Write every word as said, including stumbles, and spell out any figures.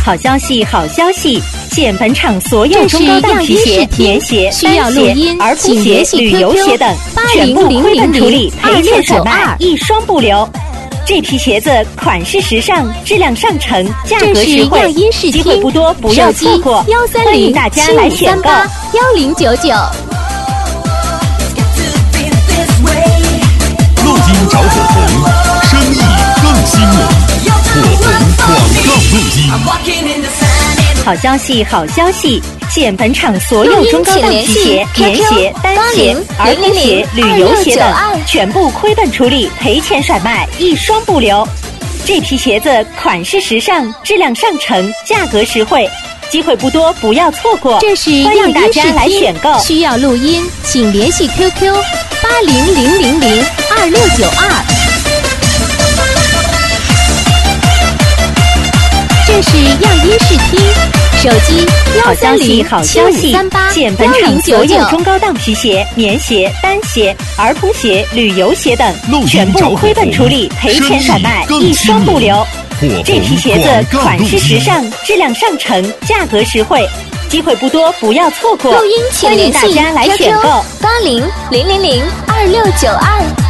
好消息，好消息！现本场所有中高档皮鞋、棉鞋、单鞋、儿童鞋、旅游鞋等，全部亏本处理，赔钱甩卖，一双不留。这批鞋子款式时尚，质量上乘，价格实惠，机会不多，不要错过！欢迎大家来选购。 幺零九九。 乐金找火红，生意更兴隆。火红广告乐金。 好消息，好消息！现本场所有中高档皮鞋、棉鞋、单鞋、儿童鞋、旅游鞋等，全部亏本处理，赔钱甩卖，一双不留。这批鞋子款式时尚，质量上乘，价格实惠，机会不多，不要错过。 这是欢迎大家来选购。 需要录音，请联系 Q Q 八零零零零二六九二。这是样音视听，手机幺三零七五三八现本场所有中高档皮鞋、棉鞋、单鞋、儿童鞋、旅游鞋等，全部亏本处理，赔钱甩卖，一双不留。这批鞋子款式时尚，质量上乘，价格实惠，机会不多，不要错过。 录音请联系欢迎大家来选购八零零零零二六九二。